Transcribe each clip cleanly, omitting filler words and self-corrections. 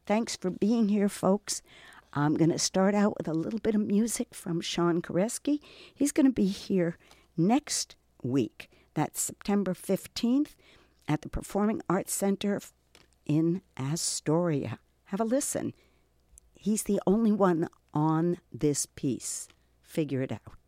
Thanks for being here, folks. I'm going to start out with a little bit of music from Sean Koreski. He's going to be here next week. That's September 15th at the Performing Arts Center in Astoria. Have a listen. He's the only one on this piece. Figure it out.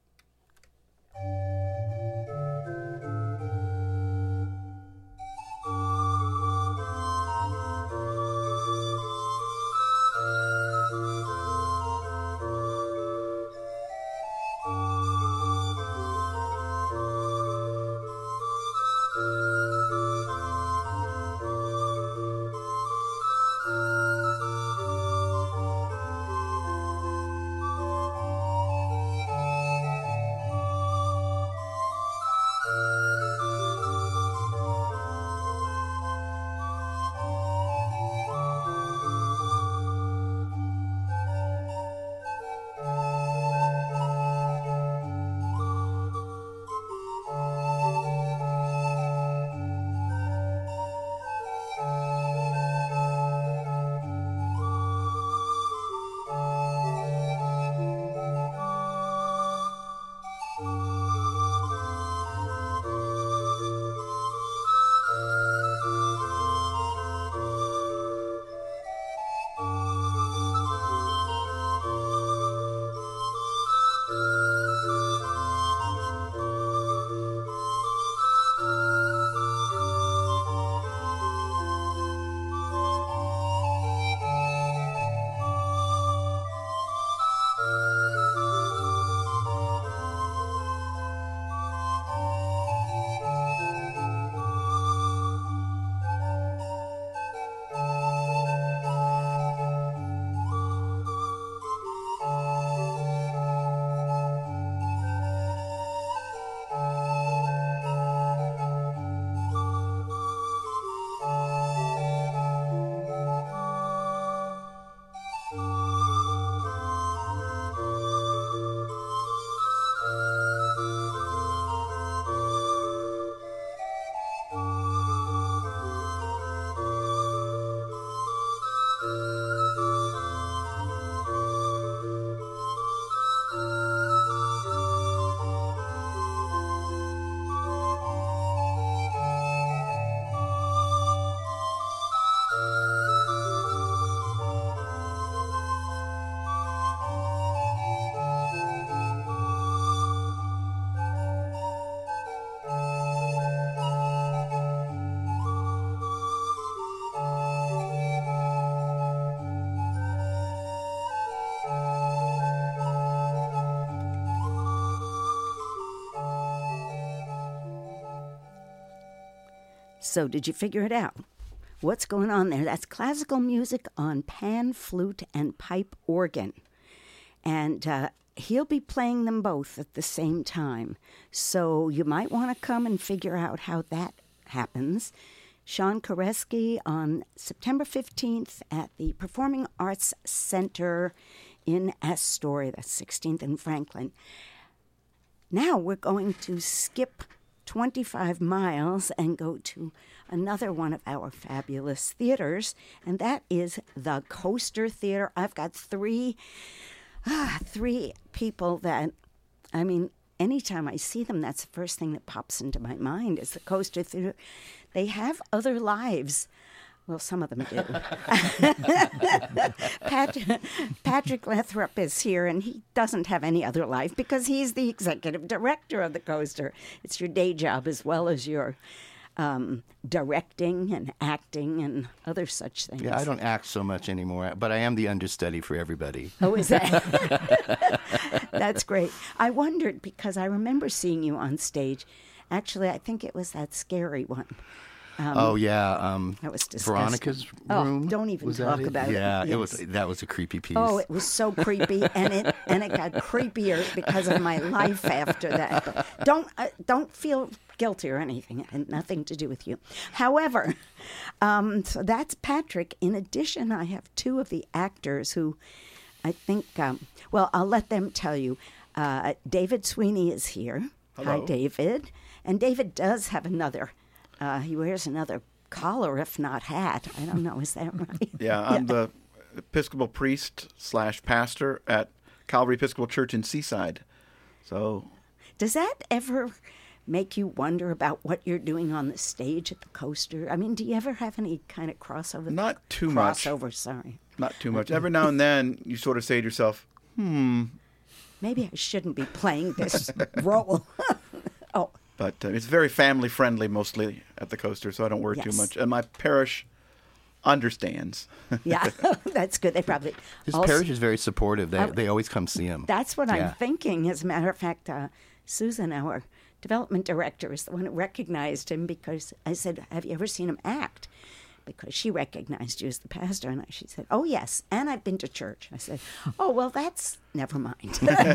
So did you figure it out? What's going on there? That's classical music on pan, flute, and pipe organ. And he'll be playing them both at the same time. So you might want to come and figure out how that happens. Sean Koreski on September 15th at the Performing Arts Center in Astoria. That's 16th and Franklin. Now we're going to skip 25 miles and go to another one of our fabulous theaters, and that is the Coaster Theater. I've got three people that, I mean, anytime I see them, that's the first thing that pops into my mind is the Coaster Theater. They have other lives. Well, some of them do. Patrick Lathrop is here, and he doesn't have any other life because he's the executive director of the Coaster. It's your day job as well as your directing and acting and other such things. Yeah, I don't act so much anymore, but I am the understudy for everybody. Oh, is that? That's great. I wondered because I remember seeing you on stage. Actually, I think it was that scary one. That was disgusting. Veronica's room. Oh, don't even talk about it. Yeah, Yes. that was a creepy piece. Oh, it was so creepy, and it got creepier because of my life after that. But don't feel guilty or anything. It had nothing to do with you. However, so that's Patrick. In addition, I have two of the actors who I think. I'll let them tell you. David Sweeney is here. Hello. Hi, David. And David does have another. He wears another collar, if not hat. I don't know. Is that right? Yeah, I'm the Episcopal priest / pastor at Calvary Episcopal Church in Seaside. So, Does that ever make you wonder about what you're doing on the stage at the Coaster? I mean, do you ever have any kind of crossover? not too much. Crossover, sorry. Not too much. Every now and then, you sort of say to yourself, Maybe I shouldn't be playing this role. Oh, but it's very family friendly mostly at the Coaster, so I don't worry too Yes. much. And my parish understands. yeah, that's good. They probably His also- parish is very supportive. They always come see him. That's what I'm Yeah. thinking. As a matter of fact, Susan, our development director, is the one who recognized him because I said, "Have you ever seen him act?" Because she recognized you as the pastor, and she said, "Oh yes, and I've been to church." I said, "Oh well, that's never mind."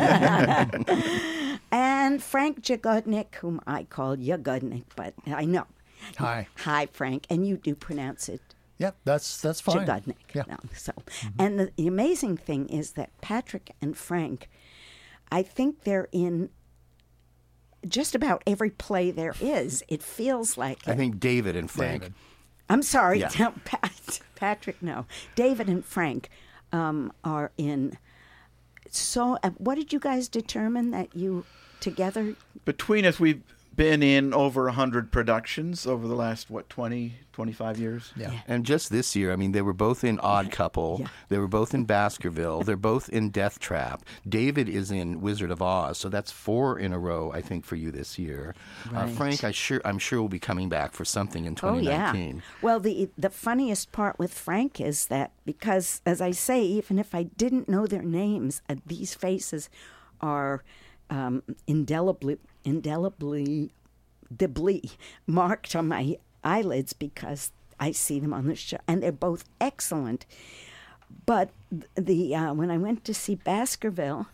And Frank Jagodnik, whom I call Jagodnik, but I know. Hi. Hi, Frank, and you do pronounce it Yep, that's fine. Jagodnik. Yeah. No, so, and the amazing thing is that Patrick and Frank, I think they're in just about every play there is. It feels like I it. think David and Frank. David. I'm sorry, Yeah. no, Patrick. No, David and Frank are in. So, what did you guys determine that you together? Between us, we've been in over 100 productions over the last, 25 years? Yeah. And just this year, I mean, they were both in Odd Couple. Yeah. They were both in Baskerville. They're both in Death Trap. David is in Wizard of Oz, so that's 4 in a row, I think, for you this year. Right. Frank, I'm sure will be coming back for something in Oh 2019. yeah. Well, the funniest part with Frank is that because, as I say, even if I didn't know their names, these faces are indelibly marked on my eyelids because I see them on the show, and they're both excellent. But the when I went to see Baskerville,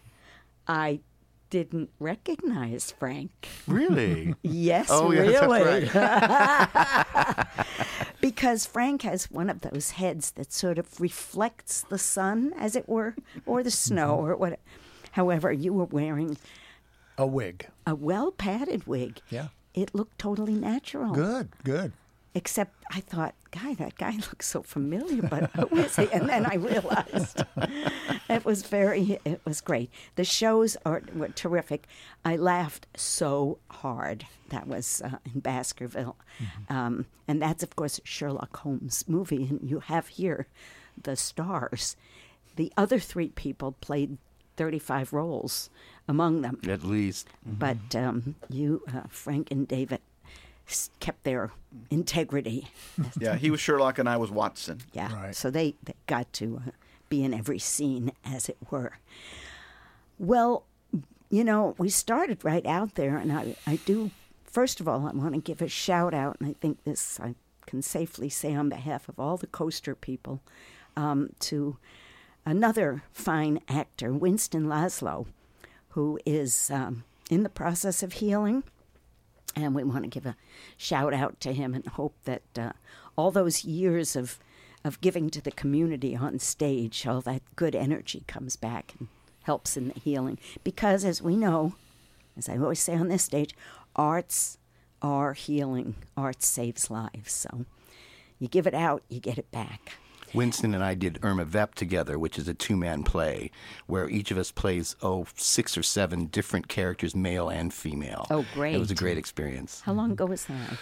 I didn't recognize Frank. Really? Yes, Oh, yeah, really. that's right. Because Frank has one of those heads that sort of reflects the sun, as it were, or the snow, or what. However, you were wearing A wig. a well-padded wig. Yeah. It looked totally natural. Good. Except I thought, that guy looks so familiar, but who is he? And then I realized it was great. The shows were terrific. I laughed so hard. That was in Baskerville. And that's, of course, a Sherlock Holmes movie. And you have here the stars. The other 3 people played 35 roles among them. At least. But you, Frank and David, kept their integrity. Yeah, he was Sherlock and I was Watson. Yeah. Right. So they got to be in every scene, as it were. Well, we started right out there, and I do, first of all, I want to give a shout out, and I think this I can safely say on behalf of all the Coaster people, to another fine actor, Winston Laszlo, who is in the process of healing. And we want to give a shout out to him and hope that all those years of giving to the community on stage, all that good energy comes back and helps in the healing. Because as we know, as I always say on this stage, arts are healing. Art saves lives. So you give it out, you get it back. Winston and I did Irma Vep together, which is a 2-man play where each of us plays, 6 or 7 different characters, male and female. Oh, great. It was a great experience. How long ago was that?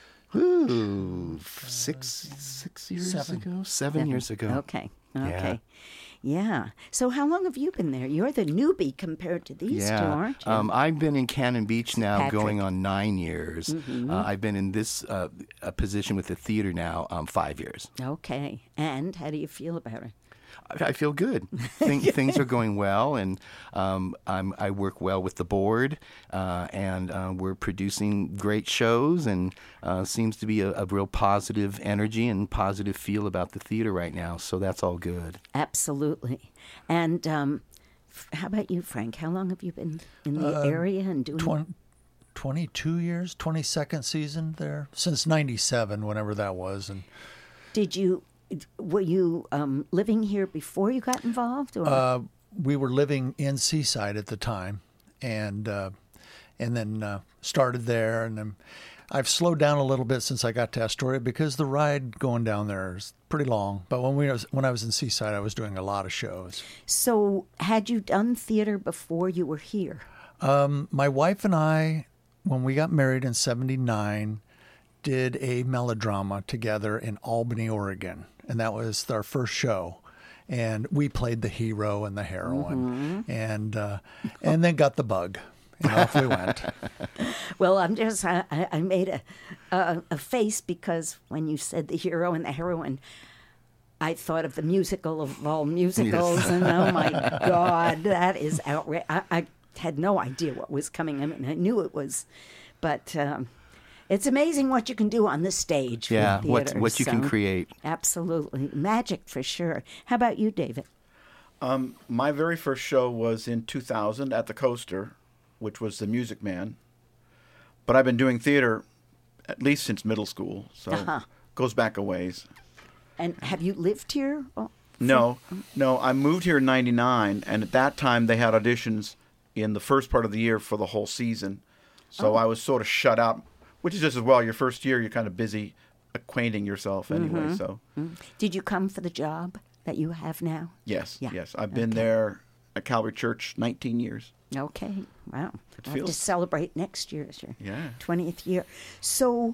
Ooh, 6 years 7. ago? 7 years ago. Okay. Yeah. So how long have you been there? You're the newbie compared to these two, aren't you? I've been in Cannon Beach now Patrick. going on 9 years. I've been in this position with the theater now 5 years. Okay. And how do you feel about it? I feel good. Things are going well, and I work well with the board, and we're producing great shows, and seems to be a real positive energy and positive feel about the theater right now. So that's all good. Absolutely. And how about you, Frank? How long have you been in the area and doing 22 years, 22nd season there, since 97, whenever that was. And Were you living here before you got involved? Or? we were living in Seaside at the time, and then started there, and then I've slowed down a little bit since I got to Astoria because the ride going down there is pretty long. But when I was in Seaside, I was doing a lot of shows. So, had you done theater before you were here? My wife and I, when we got married in '79, did a melodrama together in Albany, Oregon. And that was our first show. And we played the hero and the heroine, and then got the bug, and off we went. Well, I made a face because when you said the hero and the heroine, I thought of the musical of all musicals, Yes. and oh my God, that is outrageous. I had no idea what was coming. I mean, I knew it was, but it's amazing what you can do on the stage. Yeah, with theater, what you can so create. Absolutely. Magic for sure. How about you, David? My very first show was in 2000 at the Coaster, which was The Music Man. But I've been doing theater at least since middle school, so goes back a ways. And have you lived here? No, I moved here in '99, and at that time they had auditions in the first part of the year for the whole season. So I was sort of shut out, which is just as well. Your first year, you're kind of busy acquainting yourself anyway. So, Did you come for the job that you have now? yes, Yeah. yes. I've been there at Calvary Church 19 years. Okay, wow. It We'll have to feels- celebrate next year. It's your Yeah. 20th year. So,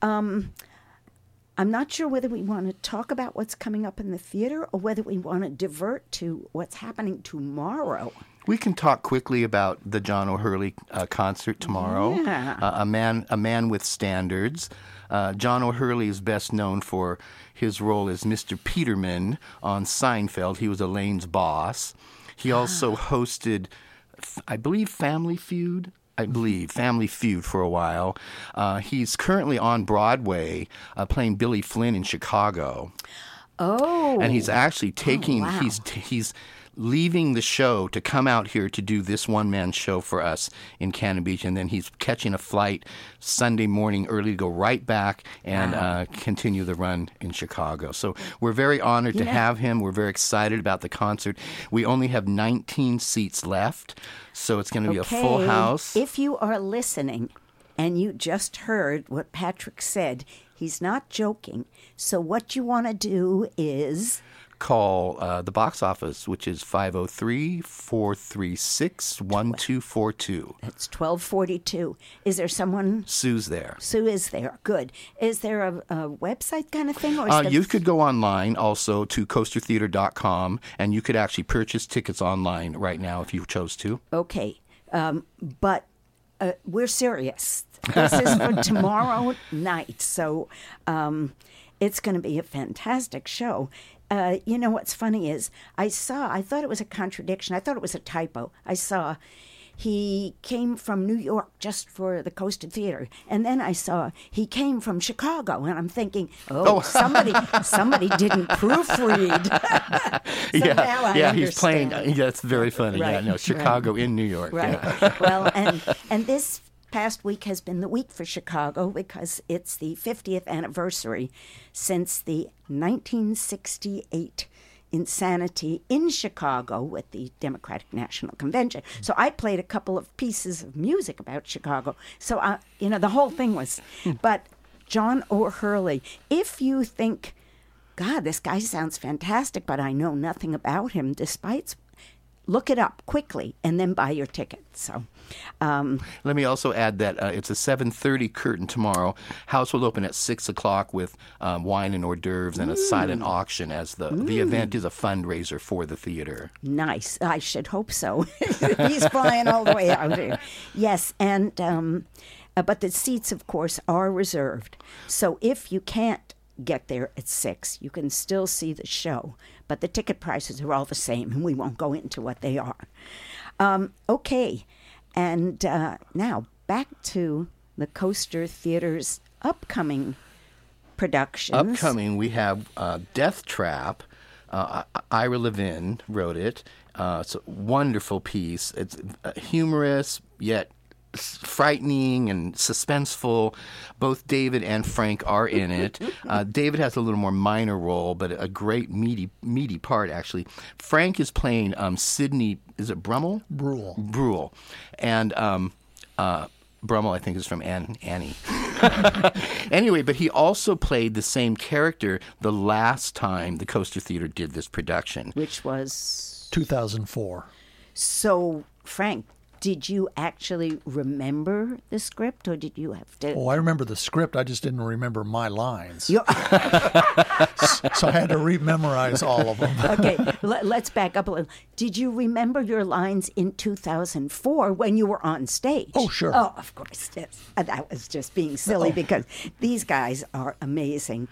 I'm not sure whether we want to talk about what's coming up in the theater or whether we want to divert to what's happening tomorrow. We can talk quickly about the John O'Hurley concert tomorrow. Yeah. A man with standards. John O'Hurley is best known for his role as Mr. Peterman on Seinfeld. He was Elaine's boss. He also hosted, I believe, Family Feud for a while. He's currently on Broadway playing Billy Flynn in Chicago. Oh. And he's actually taking wow. he's leaving the show to come out here to do this one-man show for us in Cannon Beach, and then he's catching a flight Sunday morning early to go right back and continue the run in Chicago. So we're very honored to have him. We're very excited about the concert. We only have 19 seats left, so it's going to be a full house. If you are listening and you just heard what Patrick said, he's not joking. So what you want to do is Call the box office, which is 503-436-1242. It's 12:42. Is there someone? Sue's there. Sue is there. Good. Is there a website kind of thing? Or is You could go online also to coastertheater.com, and you could actually purchase tickets online right now if you chose to. Okay. But we're serious. This is for tomorrow night. So it's going to be a fantastic show. You know what's funny is I thought it was a contradiction. I thought it was a typo. I saw he came from New York just for the Coaster Theater. And then I saw he came from Chicago. And I'm thinking, somebody didn't proofread. So now I he's understand. playing. That's very funny. Right, Yeah, no, Chicago in New York. Right. Yeah. Well, and this past week has been the week for Chicago because it's the 50th anniversary since the 1968 insanity in Chicago with the Democratic National Convention. So I played a couple of pieces of music about Chicago. So, the whole thing was, but John O'Hurley, if you think, God, this guy sounds fantastic, but I know nothing about him, look it up quickly and then buy your ticket. So, Let me also add that it's a 7:30 curtain tomorrow. House will open at 6 o'clock with wine and hors d'oeuvres and a silent auction, as the event is a fundraiser for the theater. Nice. I should hope so. He's flying all the way out here. Yes, and but the seats, of course, are reserved. So if you can't get there at 6, you can still see the show. But the ticket prices are all the same, and we won't go into what they are. Okay, and now back to the Coaster Theater's upcoming productions. Upcoming, we have Death Trap. Ira Levin wrote it. It's a wonderful piece. It's humorous, yet frightening and suspenseful. Both David and Frank are in it. David has a little more minor role, but a great meaty part, actually. Frank is playing Sidney, is it Brummel? Brule. Brule. And Brummel, I think, is from Annie. Anyway, but he also played the same character the last time the Coaster Theater did this production. Which was 2004. So, Frank, did you actually remember the script, or did you have to? Oh, I remember the script. I just didn't remember my lines. So I had to rememorize all of them. Okay, let's back up a little. Did you remember your lines in 2004 when you were on stage? Oh, sure. Oh, of course. Yes. That was just being silly because these guys are amazing.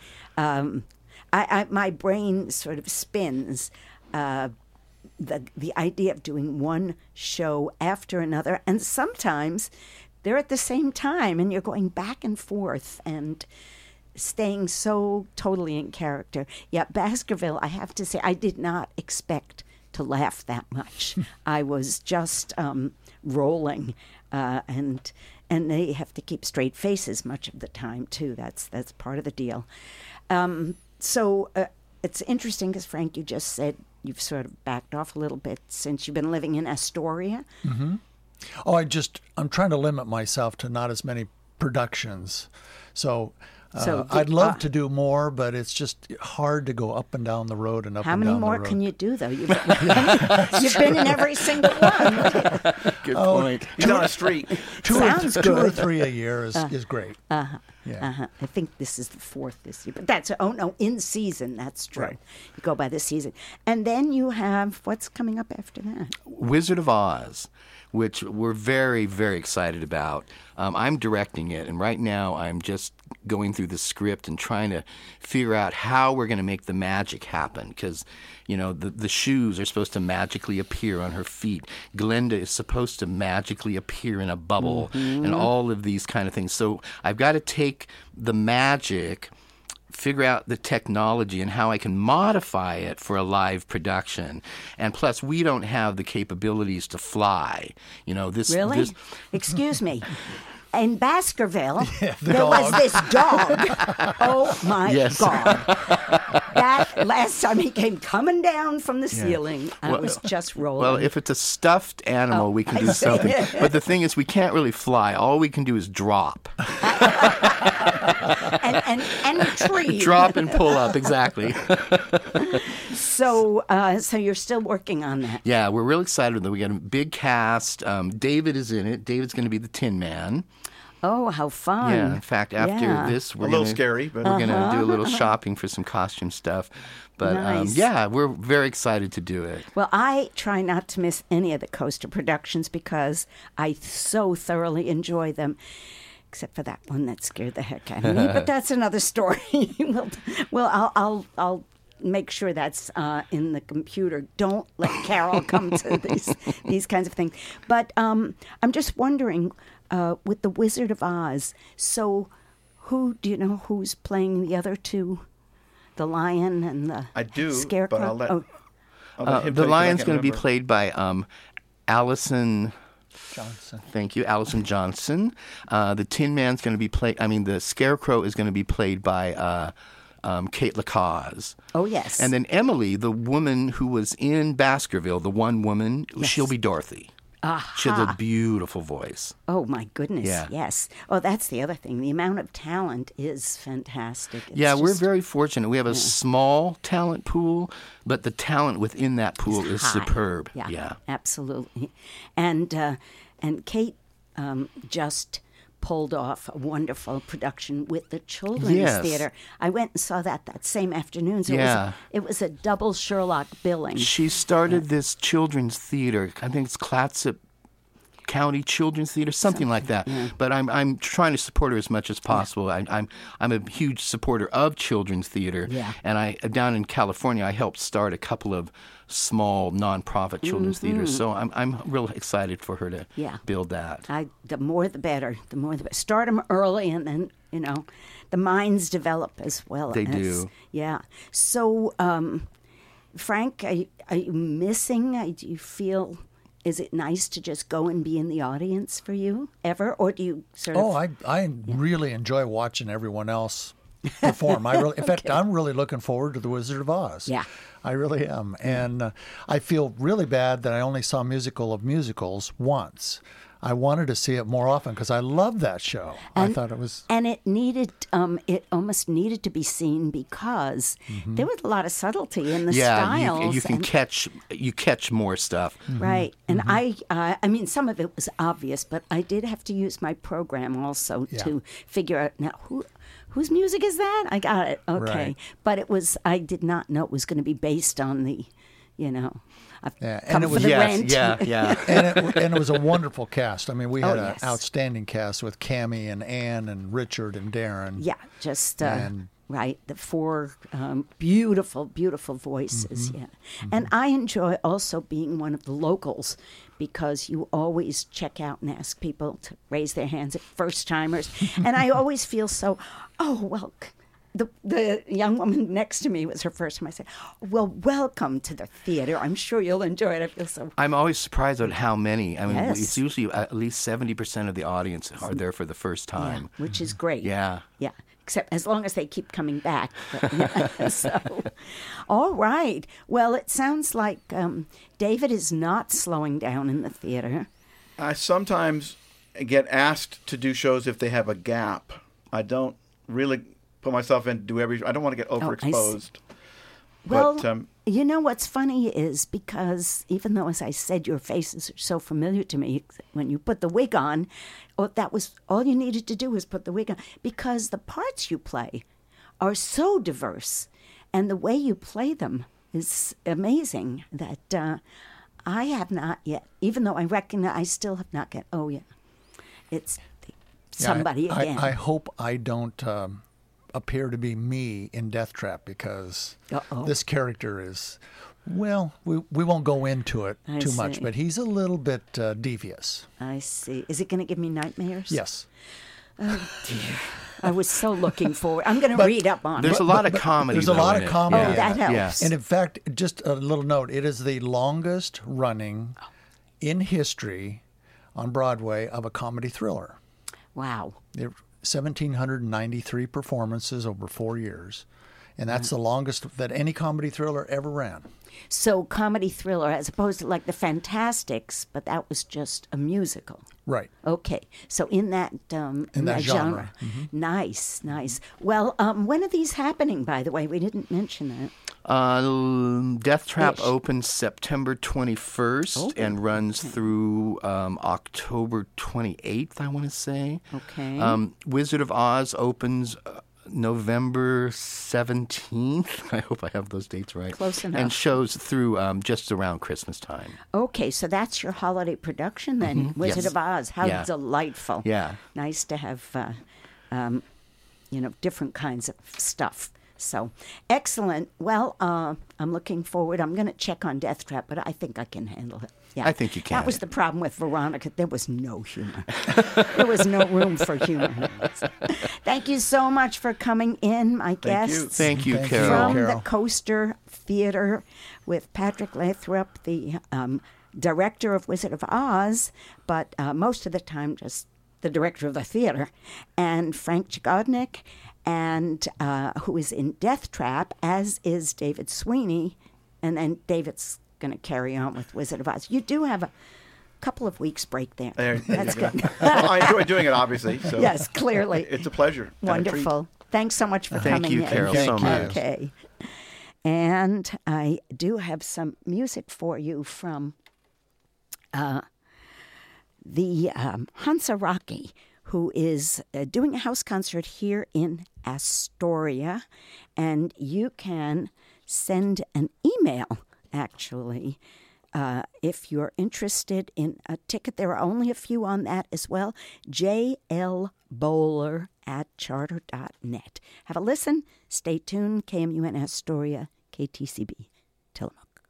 My brain sort of spins. The idea of doing one show after another, and sometimes they're at the same time, and you're going back and forth and staying so totally in character. Yeah, Baskerville, I have to say, I did not expect to laugh that much. I was just rolling, and they have to keep straight faces much of the time too. That's part of the deal. So it's interesting because Frank, you just said you've sort of backed off a little bit since you've been living in Astoria. Mm-hmm. Oh, I'm trying to limit myself to not as many productions. So I'd love to do more, but it's just hard to go up and down the road and up and down the road. How many more can you do, though? You've been in every single one. Good point. He's on a streak. Two or three a year is great. I think this is the fourth this year. But that's, in season, that's true. Right. You go by the season. And then you have, what's coming up after that? Wizard of Oz, which we're very, very excited about. I'm directing it, and right now I'm just going through the script and trying to figure out how we're going to make the magic happen, because the shoes are supposed to magically appear on her feet. Glenda is supposed to magically appear in a bubble, and all of these kind of things. So I've got to take the magic, figure out the technology and how I can modify it for a live production. And plus, we don't have the capabilities to fly. Really? Excuse me. In Baskerville, the there dog. was this dog. Oh, my God. That last time he came coming down from the ceiling, I was just rolling. Well, if it's a stuffed animal, we can do something. But the thing is, we can't really fly. All we can do is drop. and retrieve. Drop and pull up, exactly. So you're still working on that? Yeah, we're real excited that we got a big cast. David is in it. David's going to be the Tin Man. Oh, how fun. Yeah, in fact, after this, we're a little scary, but we're going to do a little shopping for some costume stuff. But nice. We're very excited to do it. Well, I try not to miss any of the Coaster productions because I so thoroughly enjoy them. Except for that one that scared the heck out of me. But that's another story. I'll make sure that's in the computer. Don't let Carol come to these kinds of things. But I'm just wondering, with the Wizard of Oz, so do you know who's playing the other two? The lion and the scarecrow? But I'll let him the play, lion's going to be remember. played by Allison Johnson. Thank you, Allison Johnson. The Tin Man's going to be the Scarecrow is going to be played by Kate Lacaze. Oh, yes. And then Emily, the woman who was in Baskerville, the one woman, she'll be Dorothy. She has a beautiful voice. Oh, my goodness, Yeah. yes. Oh, that's the other thing. The amount of talent is fantastic. It's We're just- very fortunate. We have a small talent pool, but the talent within that pool is high. superb. Yeah, absolutely. And Kate just pulled off a wonderful production with the Children's Yes. Theater. I went and saw that same afternoon. So Yeah. it was a double Sherlock billing. She started this children's theater. I think it's Clatsop County Children's Theater, something like that. Yeah. But I'm trying to support her as much as possible. I'm a huge supporter of children's theater. Yeah. And I down in California, I helped start a couple of small nonprofit children's theaters. So I'm real excited for her to build that. The more the better. The more the better. Start them early, and then the minds develop as well. They do. Yeah. So, Frank, are you missing? Do you feel? Is it nice to just go and be in the audience for you ever, or do you sort of? Oh, I really enjoy watching everyone else perform. In fact, I'm really looking forward to The Wizard of Oz. Yeah. I really am. And I feel really bad that I only saw Musical of Musicals once. I wanted to see it more often because I love that show. I thought it was... And it needed, it almost needed to be seen because there was a lot of subtlety in the styles. You can catch more stuff. Right. And I mean, some of it was obvious, but I did have to use my program also to figure out, now, whose music is that? I got it. Okay. Right. But I did not know it was going to be based on the, I've Yeah, come and it for was- the Yes, rent. yeah. and it was a wonderful cast. I mean, we had an yes. outstanding cast with Cammie and Ann and Richard and Darren. Yeah, just And- right. The four beautiful, beautiful voices. Yeah, and I enjoy also being one of the locals because you always check out and ask people to raise their hands at first timers, and I always feel so. Oh well. The young woman next to me was her first time. I said, "Well, welcome to the theater. I'm sure you'll enjoy it." I feel so. I'm always surprised at how many. I mean, Yes. it's usually at least 70% of the audience are there for the first Yeah, time. which is great. Yeah. Yeah. Except as long as they keep coming back. But, yeah, so, all right. Well, it sounds like David is not slowing down in the theater. I sometimes get asked to do shows if they have a gap. I don't really put myself in to do I don't want to get overexposed. Well, But, you know what's funny is because even though, as I said, your faces are so familiar to me, when you put the wig on, that was all you needed to do was put the wig on because the parts you play are so diverse, and the way you play them is amazing. That I have not yet, even though I recognize, I still have not get. Oh yeah, it's somebody again. I hope I don't appear to be me in Death Trap because this character is, well, we won't go into it I too much, see. but he's a little bit devious. I see. Is it going to give me nightmares? Yes. I was so looking forward. I'm going to read up on There's it. a lot of comedy. There's a though, lot in of it. comedy. Oh, in that it. helps. And in fact, just a little note, it is the longest running in history on Broadway of a comedy thriller. Wow. There 1,793 performances over 4 years. And that's the longest that any comedy thriller ever ran. So comedy thriller as opposed to like the Fantastics, but that was just a musical. Right. Okay. So in that that genre. Nice, nice. Well, when are these happening, by the way? We didn't mention that. Death Trap Ish. opens September 21st and runs through October 28th, I want to say. Okay. Wizard of Oz opens November 17th. I hope I have those dates right. Close enough. And shows through just around Christmas time. Okay, so that's your holiday production then, Wizard Yes. of Oz. How Yeah. delightful. Yeah. Nice to have, different kinds of stuff. So, excellent. Well, I'm looking forward. I'm going to check on Death Trap, but I think I can handle it. Yeah. I think you can. That was the problem with Veronica. There was no humor. There was no room for humor. Thank you so much for coming in, my guests. Thank you, Thank you. Carol. From Carol. the Coaster Theater with Patrick Lathrop, the director of Wizard of Oz, but most of the time just the director of the theater, and Frank Jagodnik, and who is in Death Trap, as is David Sweeney, and then David's going to carry on with Wizard of Oz. You do have a couple of weeks break there. That's you go. good. Well, I enjoy doing it, obviously. So Yes, clearly. It's a pleasure. and a treat. Wonderful. Thanks so much for Thank coming you, in. Carol, so much. Okay. And I do have some music for you from the Hansa Rocky, who is doing a house concert here in Astoria. And you can send an email, actually, if you're interested in a ticket. There are only a few on that as well. jlbowler@charter.net. Have a listen. Stay tuned. KMUN Astoria, KTCB, Tillamook.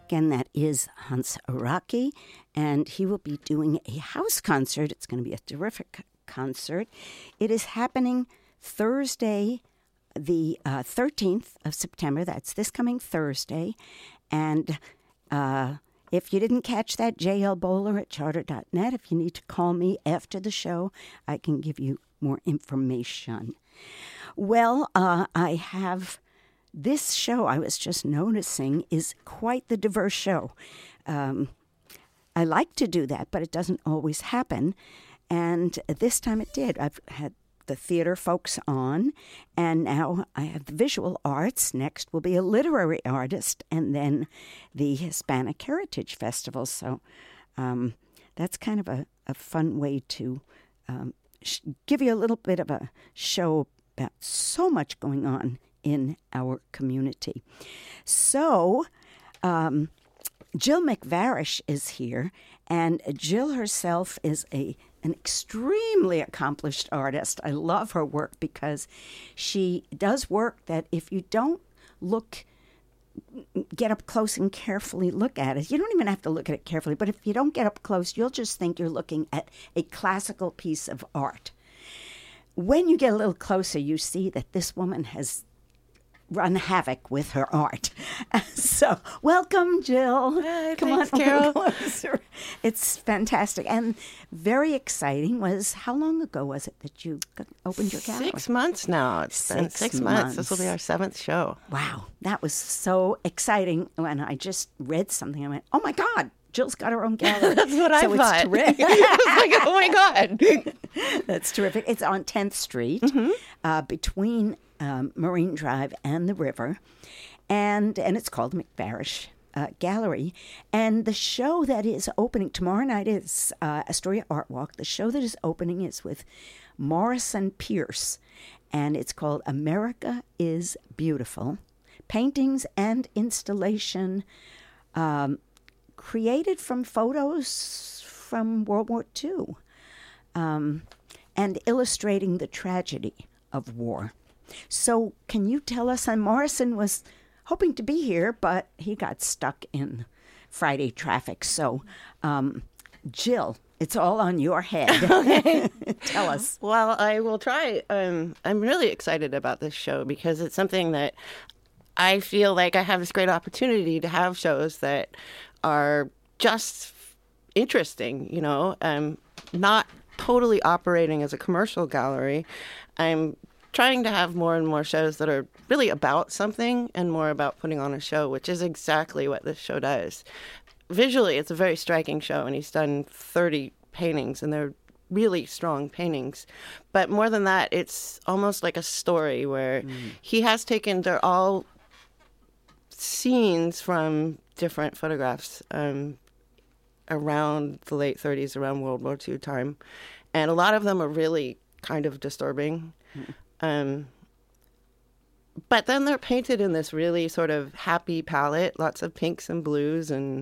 Again, that is Hans Araki, and he will be doing a house concert. It's going to be a terrific concert. It is happening Thursday, the 13th of September. That's this coming Thursday. And if you didn't catch that, jlbowler@charter.net. If you need to call me after the show, I can give you more information. Well, I have this show, I was just noticing, is quite the diverse show. I like to do that, but it doesn't always happen. And this time it did. I've had the theater folks on, and now I have the visual arts. Next will be a literary artist, and then the Hispanic Heritage Festival. So that's kind of a fun way to give you a little bit of a show about so much going on in our community. So Jill McVarish is here, and Jill herself is an extremely accomplished artist. I love her work because she does work that if you don't get up close and carefully look at it, you don't even have to look at it carefully, but if you don't get up close, you'll just think you're looking at a classical piece of art. When you get a little closer, you see that this woman has run havoc with her art. So, welcome, Jill. Hi, Come thanks, on, Carol. closer. It's fantastic and very exciting. How long ago was it that you opened your gallery? 6 months now. It's been 6 months. This will be our 7th show. Wow, that was so exciting. When I just read something, I went, "Oh my God, Jill's got her own gallery." That's what I thought. It's terrific. I was like, oh my God. That's terrific. It's on 10th Street, between Marine Drive and the river, and it's called McVarish Gallery. And the show that is opening tomorrow night is Astoria Art Walk. The show that is opening is with Morrison Pierce, and it's called America is Beautiful, Paintings and Installation created from photos from World War II, and illustrating the tragedy of war. So can you tell us, and Morrison was hoping to be here, but he got stuck in Friday traffic. So, Jill, it's all on your head. Okay. Tell us. Well, I will try. I'm really excited about this show because it's something that I feel like I have this great opportunity to have shows that are just interesting, not totally operating as a commercial gallery. I'm trying to have more and more shows that are really about something and more about putting on a show, which is exactly what this show does. Visually, it's a very striking show, and he's done 30 paintings, and they're really strong paintings. But more than that, it's almost like a story where he has taken, they're all scenes from different photographs around the late 30s, around World War II time. And a lot of them are really kind of disturbing. But then they're painted in this really sort of happy palette, lots of pinks and blues and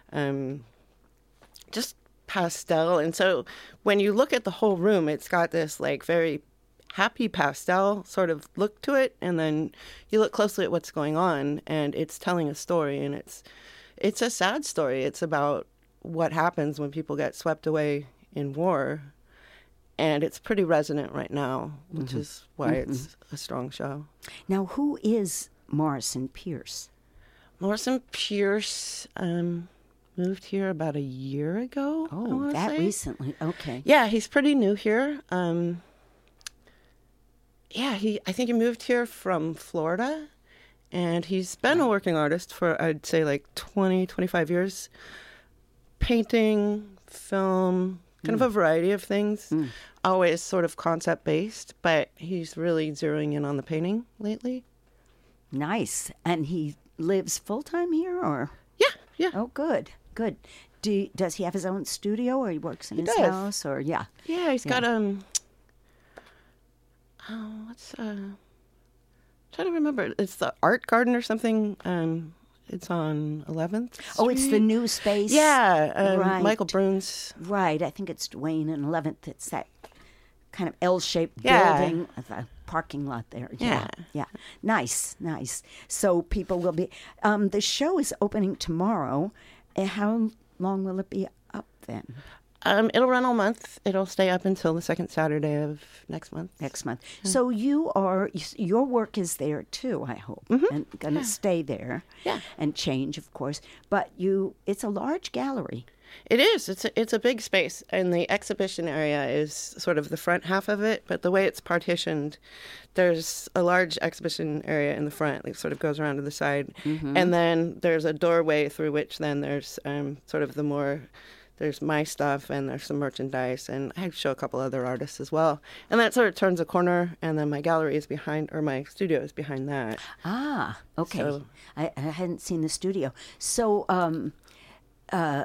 just pastel. And so when you look at the whole room, it's got this like very happy pastel sort of look to it. And then you look closely at what's going on, and it's telling a story, and it's a sad story. It's about what happens when people get swept away in war. And it's pretty resonant right now, which is why it's a strong show. Now, who is Morrison Pierce? Morrison Pierce moved here about a year ago. Oh, that recently. Okay. Yeah, he's pretty new here. I think he moved here from Florida, and he's been a working artist for, I'd say, like 20, 25 years. Painting, film, kind of a variety of things. Always sort of concept-based, but he's really zeroing in on the painting lately. Nice. And he lives full-time here, or? Yeah. Oh, good. Does he have his own studio, or he works in his house, or? Yeah, he's got trying to remember. It's the Art Garden or something. It's on 11th Street. Oh, it's the new space. Yeah, right. Michael Bruns. Right, I think it's Dwayne and 11th. It's that kind of L-shaped Yeah. building with a parking lot there. Yeah. Yeah. Nice. So people will be. The show is opening tomorrow. How long will it be up then? It'll run all month. It'll stay up until the second Saturday of next month. Next month. So your work is there too, I hope, and going to stay there. Yeah. And change, of course. But it's a large gallery. It is. It's a big space, and the exhibition area is sort of the front half of it. But the way it's partitioned, there's a large exhibition area in the front. It sort of goes around to the side, and then there's a doorway through which then there's sort of the more. There's my stuff, and there's some merchandise, and I show a couple other artists as well. And that sort of turns a corner, and then my gallery is behind, or my studio is behind that. Ah, okay. So- I hadn't seen the studio. So, how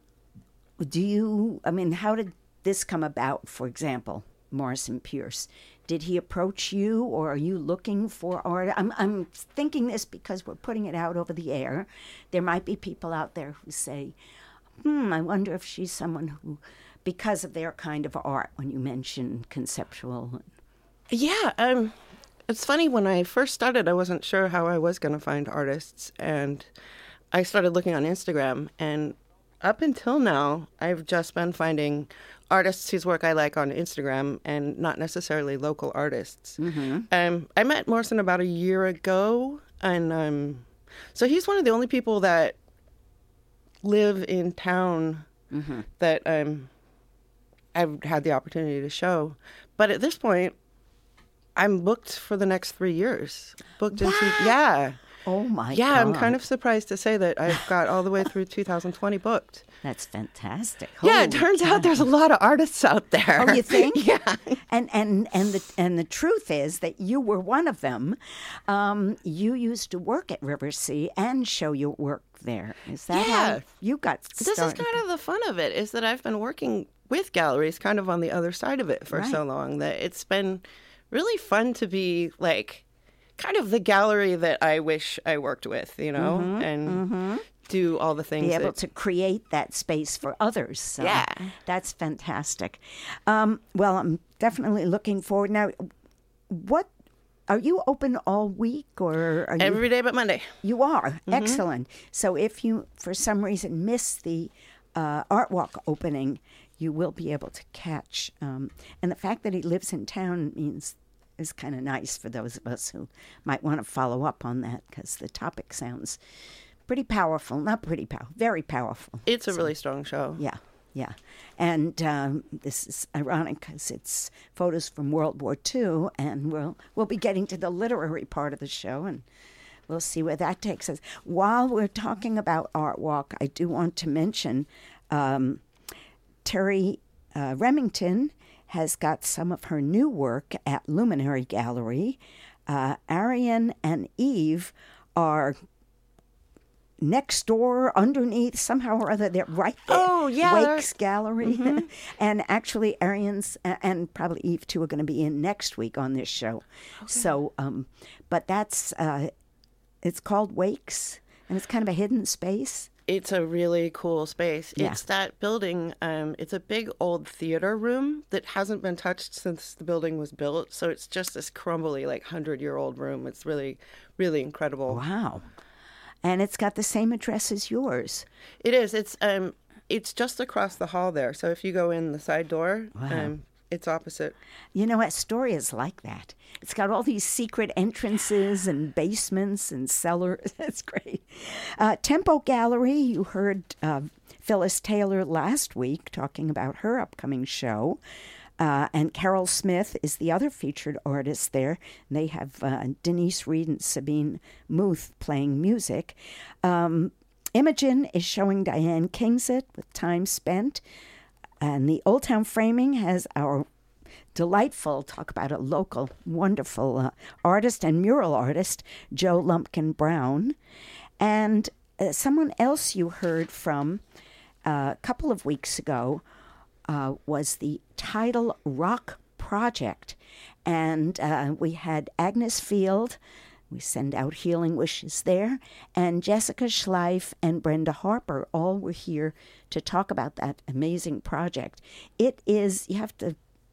did this come about, for example, Morrison Pierce? Did he approach you, or are you looking for art? I'm thinking this because we're putting it out over the air. There might be people out there who say, I wonder if she's someone who, because of their kind of art, when you mention conceptual. Yeah, it's funny, when I first started, I wasn't sure how I was going to find artists, and I started looking on Instagram, and up until now, I've just been finding artists whose work I like on Instagram and not necessarily local artists. I met Morrison about a year ago, and so he's one of the only people that live in town that I've had the opportunity to show. But at this point, I'm booked for the next 3 years. Booked into, yeah. Oh, my God. Yeah, I'm kind of surprised to say that I've got all the way through 2020 booked. That's fantastic. Yeah, it Holy turns cow. out there's a lot of artists out there. Oh, you think? Yeah. And the truth is that you were one of them. You used to work at Riversea and show your work there. Is that Yeah. how you got started? This is kind of the fun of it, is that I've been working with galleries kind of on the other side of it for Right. so long that it's been really fun to be like kind of the gallery that I wish I worked with, you know, and do all the things. be able that, to create that space for others. So Yeah. that's fantastic. Well, I'm definitely looking forward. Now, what are you open all week, or are you? every day but Monday. You are. Excellent. So if you, for some reason, miss the Art Walk opening, you will be able to catch. And the fact that he lives in town is kind of nice for those of us who might want to follow up on that, because the topic sounds pretty powerful. Not pretty powerful, very powerful. It's a really strong show. Yeah. And this is ironic because it's photos from World War II, and we'll be getting to the literary part of the show, and we'll see where that takes us. While we're talking about Art Walk, I do want to mention Terry Remington has got some of her new work at Luminary Gallery. Arian and Eve are next door, underneath, somehow or other. They're right there. Oh, yeah, Wakes Gallery. And actually, Arian's and probably Eve, too, are going to be in next week on this show. Okay. So, but that's, it's called Wakes, and it's kind of a hidden space. It's a really cool space. Yeah. It's that building. It's a big old theater room that hasn't been touched since the building was built. So it's just this crumbly, like 100-year-old room. It's really, really incredible. Wow. And it's got the same address as yours. It is. It's just across the hall there. So if you go in the side door, it's opposite. You know, Astoria's like that. It's got all these secret entrances and basements and cellars. That's great. Tempo Gallery, you heard Phyllis Taylor last week talking about her upcoming show. And Carol Smith is the other featured artist there. And they have Denise Reed and Sabine Muth playing music. Imogen is showing Diane Kingsit with Time Spent. And the Old Town Framing has our delightful, talk about a local, wonderful artist and mural artist, Joe Lumpkin Brown. And someone else you heard from a couple of weeks ago was the Tidal Rock Project. And we had Agnes Field. We send out healing wishes there. And Jessica Schleif and Brenda Harper all were here to talk about that amazing project. It is, you have to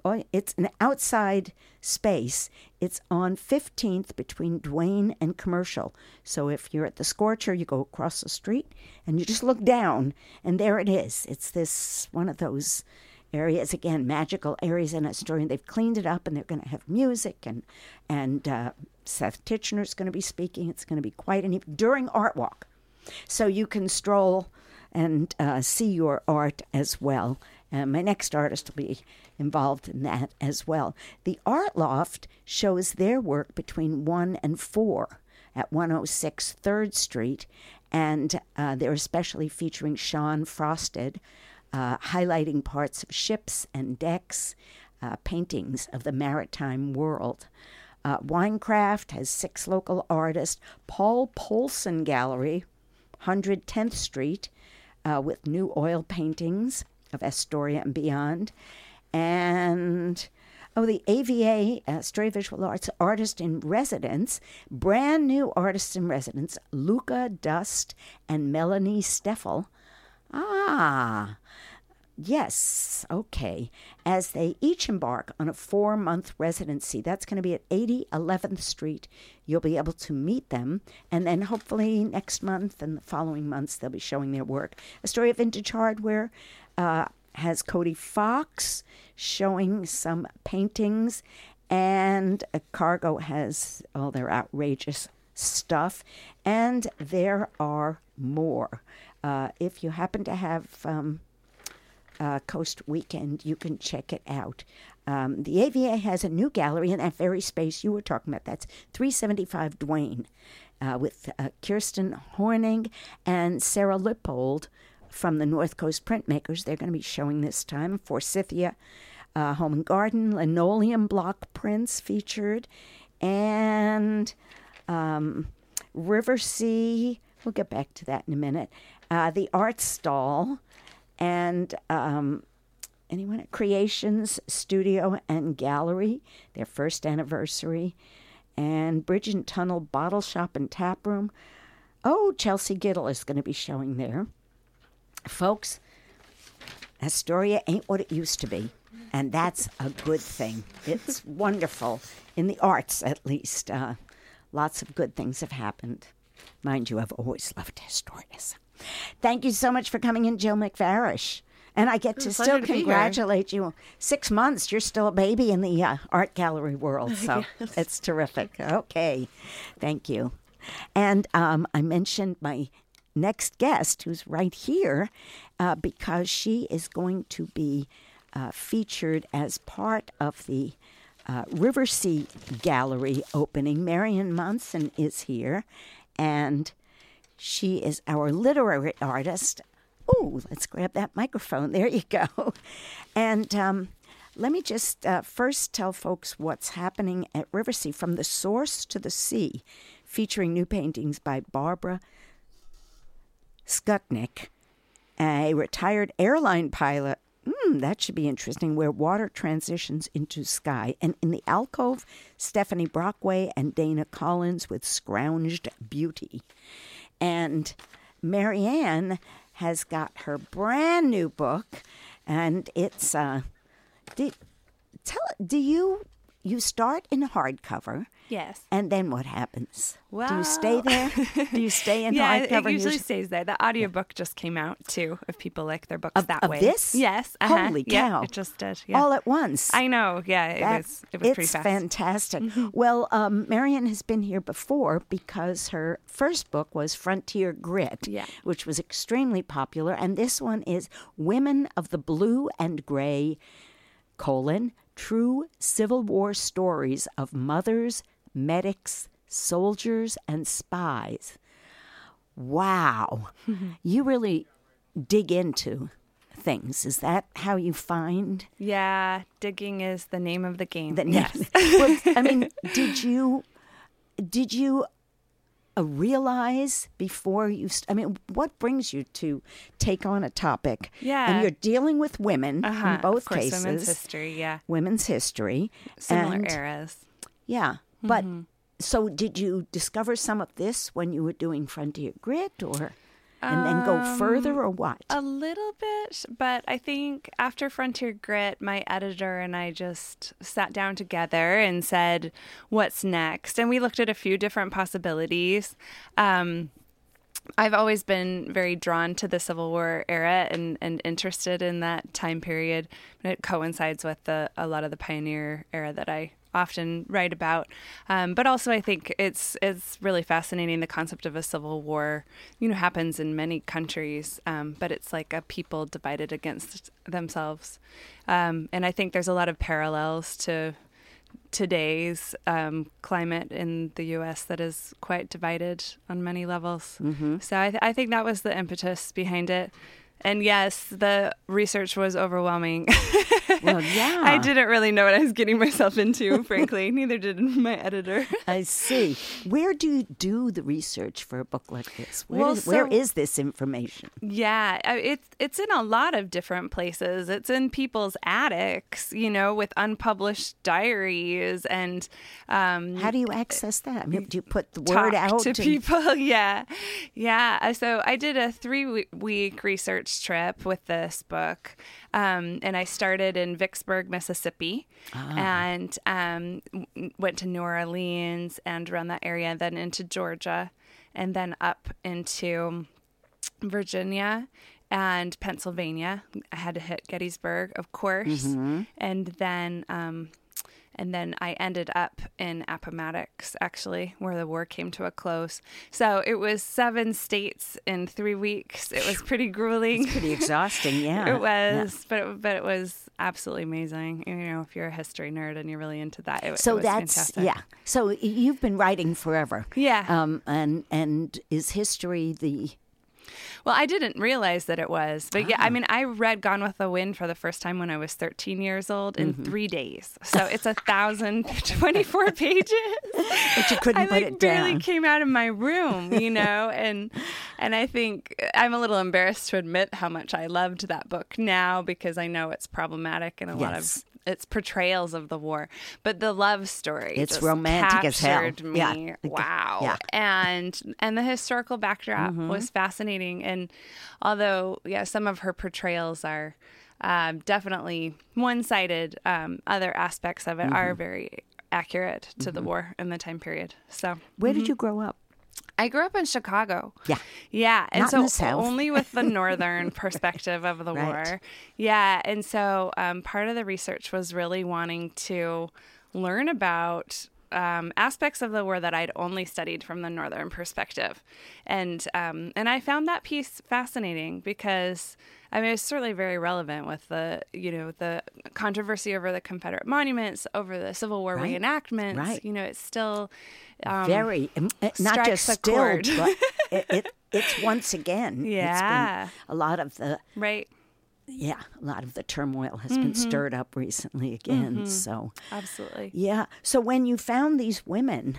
it's an outside space. It's on 15th between Duane and Commercial. So if you're at the Scorcher, you go across the street and you just look down, and there it is. It's this one of those areas, again, magical areas in Astoria. They've cleaned it up, and they're going to have music, and Seth Tichenor going to be speaking. It's going to be quite an evening during Art Walk. So you can stroll and see your art as well. My next artist will be involved in that as well. The Art Loft shows their work between 1 and 4 at 106 3rd Street, and they're especially featuring Sean Frosted, highlighting parts of ships and decks, paintings of the maritime world. Winecraft has 6 local artists. Paul Polson Gallery, 110th Street, with new oil paintings of Astoria and beyond. And, the AVA, Astoria Visual Arts Artist in Residence, brand new artists in residence, Luca Dust and Melanie Steffel. Yes, okay. As they each embark on a 4-month residency, that's going to be at 80 11th Street. You'll be able to meet them, and then hopefully next month and the following months they'll be showing their work. Astoria Vintage Hardware has Cody Fox showing some paintings, and Cargo has all their outrageous stuff, and there are more. If you happen to have Coast Weekend, you can check it out. The AVA has a new gallery in that very space you were talking about. That's 375 Duane, with Kirsten Horning and Sarah Lippold from the North Coast Printmakers. They're going to be showing this time. Forsythia Home and Garden, linoleum block prints featured, and River Sea. We'll get back to that in a minute. The Art Stall, and anyone at Creations Studio and Gallery, their first anniversary, and Bridge and Tunnel Bottle Shop and Tap Room. Chelsea Giddle is going to be showing there. Folks, Astoria ain't what it used to be, and that's a good thing. It's wonderful, in the arts at least. Lots of good things have happened. Mind you, I've always loved Astoria. Thank you so much for coming in, Jill McVarish. And I get to still congratulate you. 6 months, you're still a baby in the art gallery world, so yes. It's terrific. Okay, thank you. And I mentioned my next guest, who's right here, because she is going to be featured as part of the River Sea Gallery opening. Marion Monson is here, and she is our literary artist. Let's grab that microphone. There you go. And let me just first tell folks what's happening at River Sea, From the Source to the Sea, featuring new paintings by Barbara Skutnik, a retired airline pilot. That should be interesting, where water transitions into sky. And in the alcove, Stephanie Brockway and Dana Collins with Scrounged Beauty. And Marianne has got her brand new book, and it's do you start in hardcover? Yes. And then what happens? Well, do you stay there? Do you stay in hardcover? Yeah, it usually stays there. The audiobook just came out, too, if people like their books that way. Of this? Yes. Holy cow. Yeah, it just did. Yeah. All at once. I know. Yeah, it was pretty fast. It's fantastic. Mm-hmm. Well, Marian has been here before because her first book was Frontier Grit, which was extremely popular. And this one is Women of the Blue and Gray, True Civil War Stories of Mothers, Medics, Soldiers, and Spies. Wow. You really dig into things. Is that how you find? Yeah, digging is the name of the game. Yes. Well, I mean, did you realize before you... what brings you to take on a topic? Yeah. And you're dealing with women in both of course, cases. Women's history, yeah. Women's history. Similar eras. Yeah. But so did you discover some of this when you were doing Frontier Grit, or? and then go further, or what? A little bit, but I think after Frontier Grit, my editor and I just sat down together and said, what's next? And we looked at a few different possibilities. I've always been very drawn to the Civil War era and interested in that time period. And it coincides with a lot of the pioneer era that I often write about. But also I think it's really fascinating. The concept of a civil war, happens in many countries, but it's like a people divided against themselves. And I think there's a lot of parallels to today's climate in the U.S. that is quite divided on many levels. Mm-hmm. So I think that was the impetus behind it. And yes, the research was overwhelming. Well, yeah. I didn't really know what I was getting myself into, frankly. Neither did my editor. I see. Where do you do the research for a book like this? Where is this information? Yeah, it's in a lot of different places. It's in people's attics, with unpublished diaries. And how do you access that? I mean, do you put the word out to people? Yeah. So I did a 3-week research trip with this book. And I started in Vicksburg, Mississippi, and went to New Orleans and around that area, then into Georgia, and then up into Virginia and Pennsylvania. I had to hit Gettysburg, of course, and then I ended up in Appomattox, actually, where the war came to a close. So it was 7 states in 3 weeks. It was pretty grueling. It's pretty exhausting, yeah. It was, yeah. But it was absolutely amazing. If you're a history nerd and you're really into that, it was fantastic. Yeah. So you've been writing forever. Yeah. And is history the... Well, I didn't realize that it was. But yeah, I mean, I read Gone with the Wind for the first time when I was 13 years old in 3 days. So it's 1,024 pages. But you couldn't put it down. I barely came out of my room, and I think I'm a little embarrassed to admit how much I loved that book now, because I know it's problematic and a lot of its portrayals of the war, but the love story, it's romantic as hell. Me. Yeah. Wow. Yeah. And the historical backdrop was fascinating. And although, some of her portrayals are definitely one-sided, other aspects of it are very accurate to the war and the time period. So, where did you grow up? I grew up in Chicago. Yeah. Yeah. And Not in the South. Only with the northern perspective of the war. Yeah. And so part of the research was really wanting to learn about aspects of the war that I'd only studied from the northern perspective. And I found that piece fascinating because, it's certainly very relevant with the controversy over the Confederate monuments, over the Civil War reenactments. Right. It's still very, not just still, but it's once again. Yeah. It's been a lot of the... Right. Yeah, a lot of the turmoil has been stirred up recently again. So absolutely. Yeah. So when you found these women,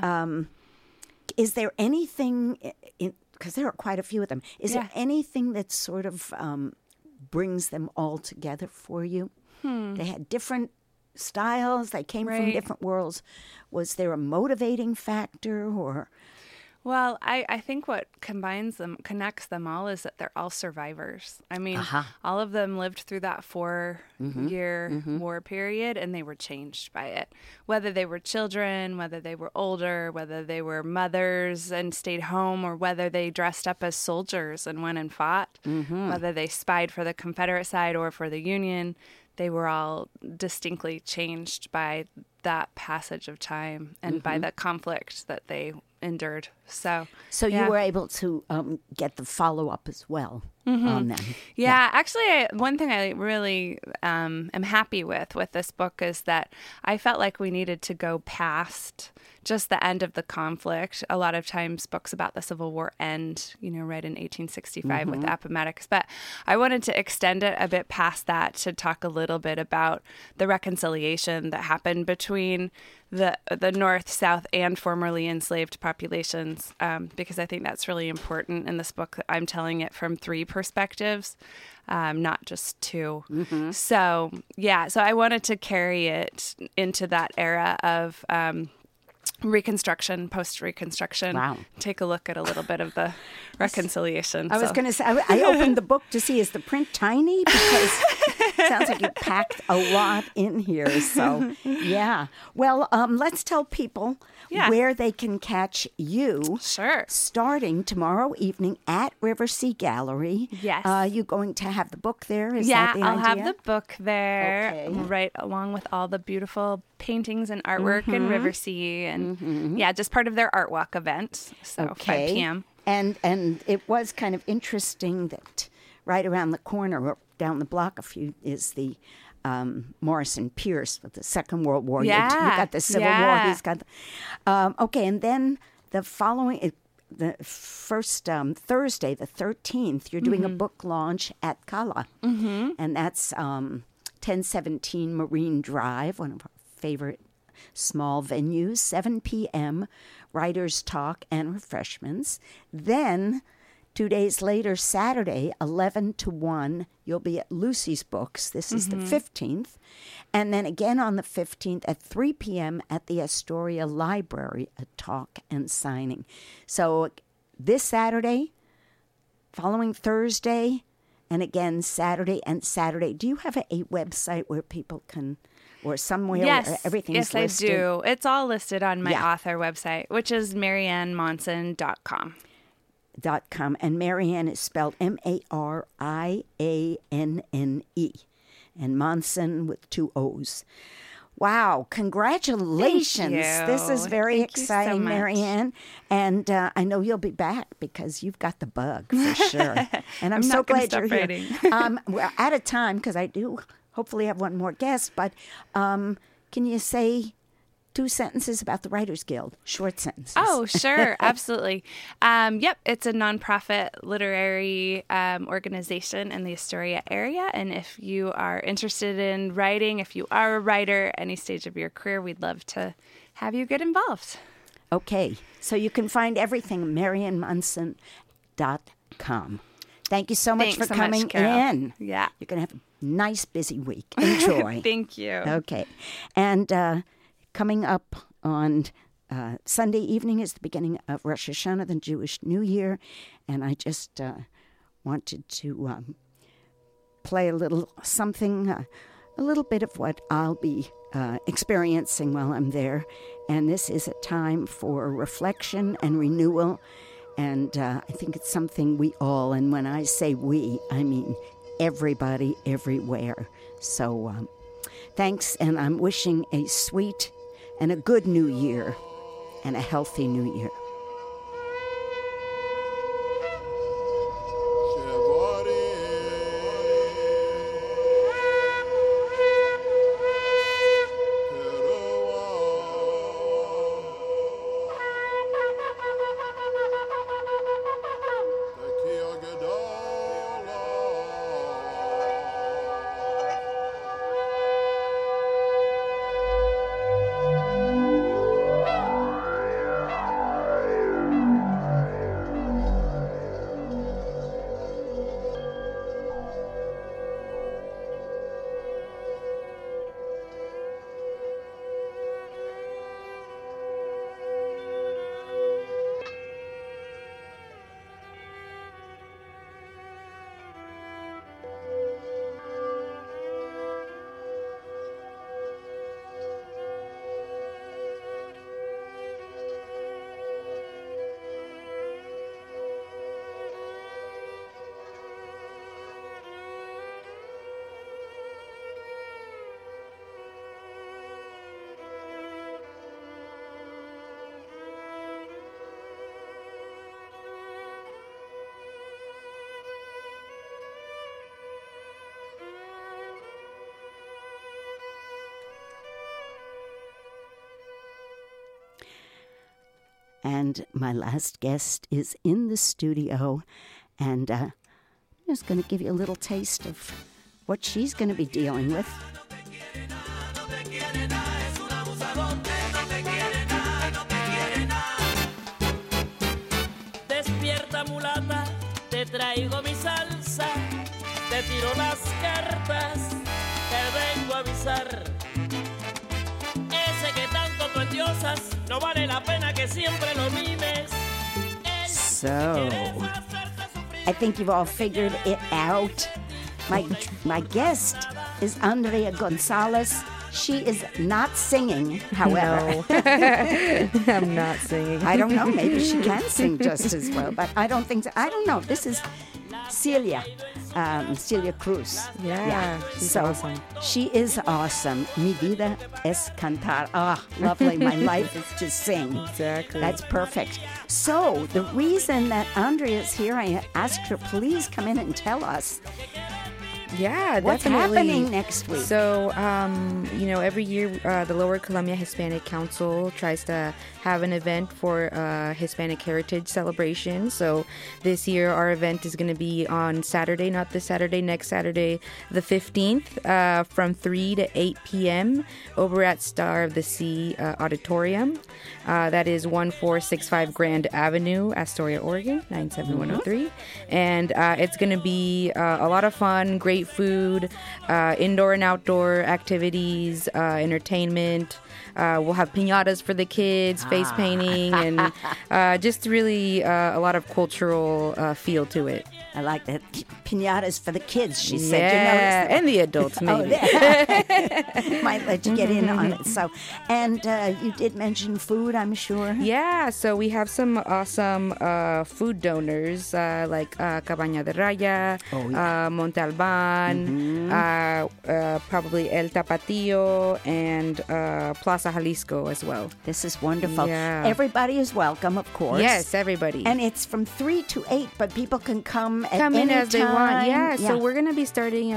is there anything, because there are quite a few of them, is there anything that sort of brings them all together for you? They had different styles. They came from different worlds. Was there a motivating factor or... Well, I think what connects them all is that they're all survivors. I mean, all of them lived through that 4-year war period, and they were changed by it. Whether they were children, whether they were older, whether they were mothers and stayed home, or whether they dressed up as soldiers and went and fought, whether they spied for the Confederate side or for the Union, they were all distinctly changed by that passage of time and by the conflict that they endured. So you were able to get the follow-up as well on them. Yeah, actually, one thing I really am happy with this book is that I felt like we needed to go past just the end of the conflict. A lot of times books about the Civil War end, right in 1865 with Appomattox. But I wanted to extend it a bit past that to talk a little bit about the reconciliation that happened between the North, South, and formerly enslaved populations, because I think that's really important in this book. I'm telling it from 3 perspectives, not just 2. So I wanted to carry it into that era of Reconstruction, post-Reconstruction. Wow. Take a look at a little bit of the reconciliation. I was going to say, I opened the book to see, is the print tiny? Because it sounds like you packed a lot in here. So, yeah. Well, let's tell people where they can catch you. Sure. Starting tomorrow evening at Riversea Gallery. Yes. You going to have the book there? Is that the I'll idea? have the book there, Okay. right along with all the beautiful paintings and artwork in Riversea, and just part of their Art Walk event. So 5 p.m. And it was kind of interesting that right around the corner, or down the block is the Morrison Pierce with the Second World War. You got the Civil War. He's got okay, and then the following. The first Thursday, the 13th, you're doing a book launch at Kala. And that's 1017 Marine Drive, one of our favorite small venues, 7 p.m., writers' talk and refreshments. Then 2 days later, Saturday, 11 to 1, you'll be at Lucy's Books. This is the 15th. And then again on the 15th at 3 p.m. at the Astoria Library, a talk and signing. So this Saturday, following Thursday, and again Saturday and Saturday. Do you have a website where people can, or somewhere where everything's listed? Yes, I do. It's all listed on my author website, which is MarianneMonson.com. And Marianne is spelled Marianne, and Monson with 2 O's. Wow, congratulations. Thank you. This is very Thank you so exciting, much. Marianne. And I know you'll be back because you've got the bug for sure. And I'm so not gonna glad you're stop here. writing. We're out of time because I do hopefully have one more guest. But can you say 2 sentences about the Writers Guild? Short sentences. Oh, sure. Absolutely. It's a nonprofit literary organization in the Astoria area. And if you are interested in writing, if you are a writer, any stage of your career, we'd love to have you get involved. Okay. So you can find everything at MarianneMonson.com. Thank you so much Thanks for so much, coming Carol. in. Yeah. You're going to have a nice, busy week. Enjoy. Thank you. Okay. And coming up on Sunday evening is the beginning of Rosh Hashanah, the Jewish New Year. And I just wanted to play a little something, a little bit of what I'll be experiencing while I'm there. And this is a time for reflection and renewal. And I think it's something we all, and when I say we, I mean everybody, everywhere. So thanks, and I'm wishing a sweet and a good new year and a healthy new year. And my last guest is in the studio, and I'm just going to give you a little taste of what she's going to be dealing with. Despierta, mulata, te traigo mi salsa, te tiro las cartas, te vengo a avisar. Ese que tanto tú curiosas, no vale la pena que siempre lo mimes. So, I think you've all figured it out. My guest is Andrea Gonzalez. She is not singing, however. No, I'm not singing. I don't know. Maybe she can sing just as well, but I don't think so. I don't know. This is Celia Cruz. Yeah, she's so awesome. She is awesome. Mi vida es cantar. Ah, lovely. My life is to sing. Exactly. That's perfect. So the reason that Andrea is here, I asked her, please come in and tell us. Yeah, What's definitely. happening next week? So, every year the Lower Columbia Hispanic Council tries to have an event for Hispanic Heritage Celebration. So this year our event is going to be on Saturday, not this Saturday, next Saturday, the 15th, from 3 to 8 p.m. over at Star of the Sea Auditorium. That is 1465 Grand Avenue, Astoria, Oregon, 97103. And it's going to be a lot of fun, great food, indoor and outdoor activities, entertainment. We'll have piñatas for the kids, face painting, and just really a lot of cultural feel to it. I like that. Piñatas for the kids, she said. Yeah, You noticed that? and the adults, maybe. Might let you get in on it. So, and you did mention food, I'm sure. Yeah, so we have some awesome food donors like Cabaña de Raya, Monte Alban, probably El Tapatío, and Plaza Jalisco as well. This is wonderful. Yeah. Everybody is welcome, of course. Yes, everybody. And it's from 3 to 8, but people can come at Come any in as they want. time. Yeah, so we're going to be starting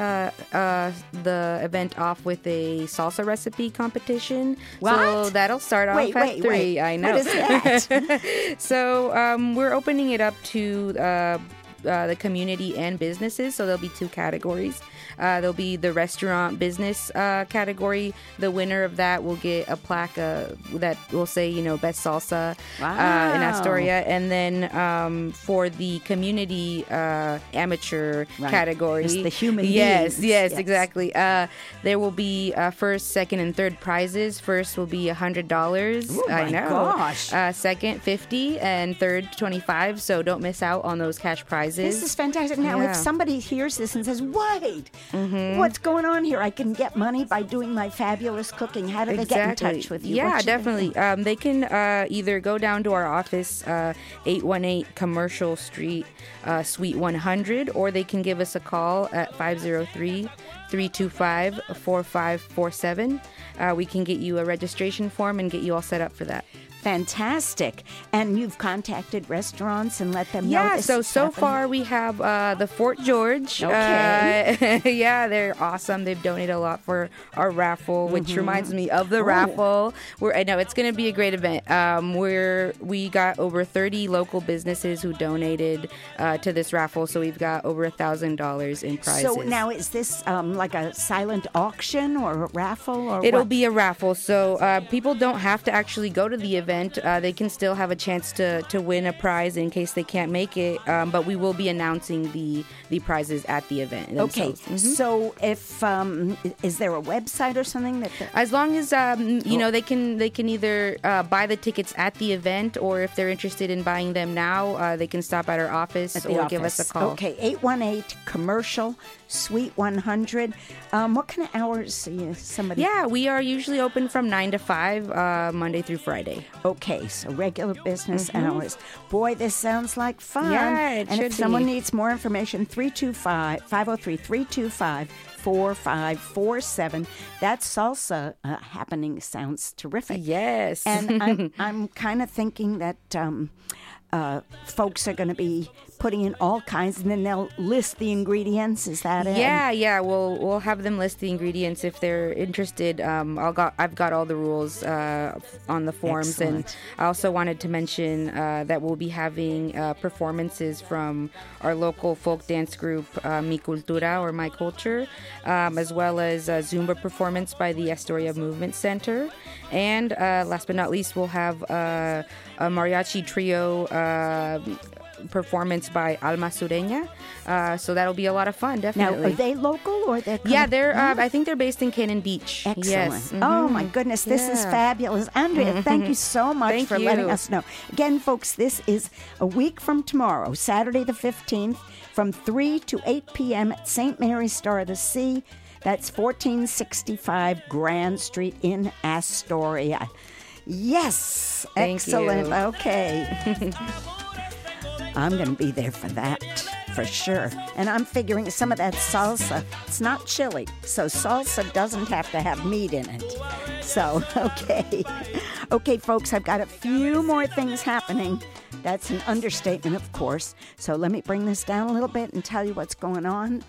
the event off with a salsa recipe competition. What? So that'll start off at 3. Wait. I know. What is that? So we're opening it up to the community and businesses. So there'll be 2 categories. There'll be the restaurant business category. The winner of that will get a plaque that will say, best salsa in Astoria. And then for the community amateur category, it's the human beings. Yes, Yes, exactly. There will be first, second, and third prizes. First will be $100. Oh my gosh. Second, $50, and third, $25. So don't miss out on those cash prizes. This is fantastic. Now, if somebody hears this and says, wait, what's going on here? I can get money by doing my fabulous cooking. How do they get in touch with you? Yeah, What should they definitely. do? They can either go down to our office, 818 Commercial Street, Suite 100, or they can give us a call at 503-325-4547. We can get you a registration form and get you all set up for that. Fantastic. And you've contacted restaurants and let them know Yeah, this so is happening? far we have the Fort George. Okay. Yeah, they're awesome. They've donated a lot for our raffle, which reminds me of the raffle. I know it's going to be a great event. We got over 30 local businesses who donated to this raffle, so we've got over $1,000 in prizes. So now is this like a silent auction or a raffle? Or It'll what? be a raffle, so people don't have to actually go to the event. They can still have a chance to win a prize in case they can't make it, but we will be announcing the prizes at the event themselves. Okay, so if is there a website or something that? As long as they can either buy the tickets at the event, or if they're interested in buying them now, they can stop at our office or give us a call. Okay, 818 Commercial Suite 100. What kind of hours? Somebody? Yeah, we are usually open from 9 to 5, Monday through Friday. Okay, so regular business hours. Boy, this sounds like fun. Yeah, it and should if someone be. needs more information, 503-325-4547. That salsa happening sounds terrific. Yes. And I'm kind of thinking that folks are going to be putting in all kinds, and then they'll list the ingredients. Is that it? Yeah. We'll have them list the ingredients if they're interested. I've got all the rules on the forms. Excellent. And I also wanted to mention that we'll be having performances from our local folk dance group, Mi Cultura, or My Culture, as well as a Zumba performance by the Astoria Movement Center. And last but not least, we'll have a mariachi trio performance by Alma Sureña. So that'll be a lot of fun, Now, definitely. are they local or they're Yeah, they're. I think they're based in Cannon Beach. Excellent. Yes. Oh, my goodness. This is Yeah. fabulous. Andrea, thank you so much Thank for letting you. us know. Again, folks, this is a week from tomorrow, Saturday the 15th, from 3 to 8 p.m. at St. Mary's Star of the Sea. That's 1465 Grand Street in Astoria. Yes. Thank Excellent. you. Okay. I'm going to be there for that, for sure. And I'm figuring some of that salsa, it's not chili, so salsa doesn't have to have meat in it. So, okay. Okay, folks, I've got a few more things happening. That's an understatement, of course. So let me bring this down a little bit and tell you what's going on.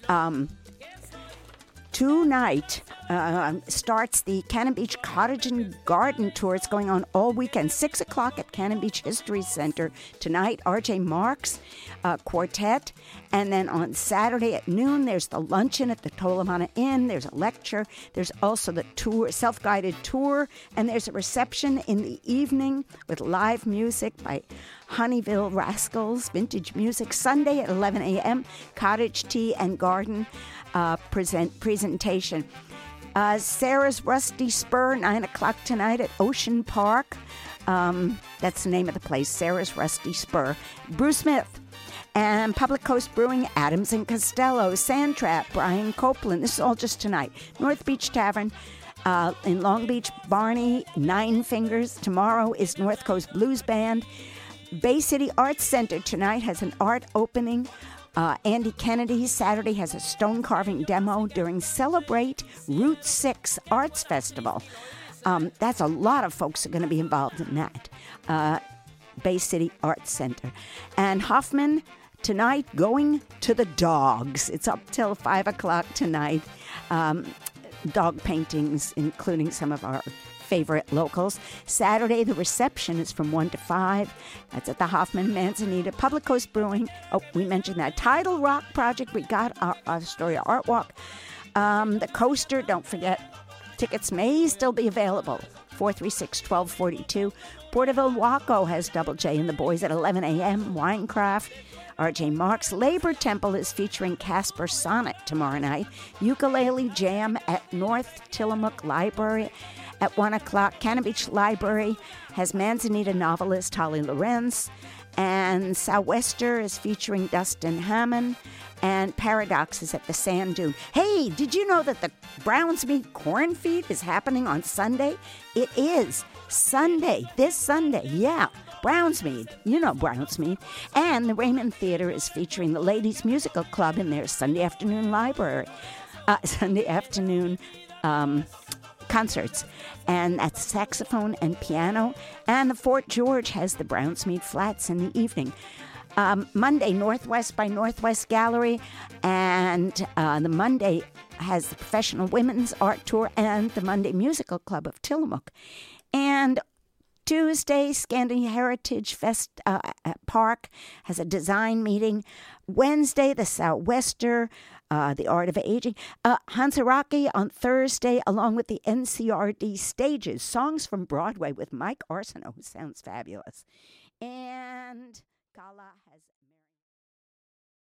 Tonight starts the Cannon Beach Cottage and Garden Tour. It's going on all weekend, 6 o'clock at Cannon Beach History Center. Tonight, R.J. Marks Quartet. And then on Saturday at noon, there's the luncheon at the Tolamana Inn. There's a lecture. There's also the tour, self-guided tour. And there's a reception in the evening with live music by Honeyville Rascals, vintage music. Sunday at 11 a.m., Cottage Tea and Garden presentation. Sarah's Rusty Spur, 9 o'clock tonight at Ocean Park. That's the name of the place, Sarah's Rusty Spur. Bruce Smith. And Public Coast Brewing, Adams and Costello. Sandtrap, Brian Copeland. This is all just tonight. North Beach Tavern in Long Beach, Barney, Nine Fingers. Tomorrow is North Coast Blues Band. Bay City Arts Center tonight has an art opening. Andy Kennedy Saturday has a stone carving demo during Celebrate Route 6 Arts Festival. That's a lot of folks are going to be involved in that. Bay City Arts Center. And Hoffman tonight going to the dogs. It's up till 5 o'clock tonight. Dog paintings, including some of our favorite locals. Saturday, the reception is from 1 to 5. That's at the Hoffman Manzanita. Public Coast Brewing. Oh, we mentioned that. Tidal Rock Project. We got our Astoria Art Walk. The Coaster, don't forget. Tickets may still be available. 436-1242. Porterville Waco has Double J and the Boys at 11 a.m. Winecraft. R.J. Marks. Labor Temple is featuring Casper Sonnet tomorrow night. Ukulele Jam at North Tillamook Library at 1 o'clock. Cannon Beach Library has Manzanita novelist Holly Lorenz. And Southwester is featuring Dustin Hammond. And Paradox is at the Sand Dune. Hey, did you know that the Brownsmead Corn Feed is happening on Sunday? It is Sunday, this Sunday, yeah. Brownsmead, you know Brownsmead. And the Raymond Theater is featuring the Ladies Musical Club in their Sunday afternoon concerts. And that's saxophone and piano. And the Fort George has the Brownsmead Flats in the evening. Monday, Northwest by Northwest Gallery. And the Monday has the Professional Women's Art Tour and the Monday Musical Club of Tillamook. And Tuesday, Scandi Heritage Fest Park has a design meeting. Wednesday, the Southwester, the Art of Aging. Hansaraki on Thursday, along with the NCRD Stages, Songs from Broadway with Mike Arsenault, who sounds fabulous. And Gala has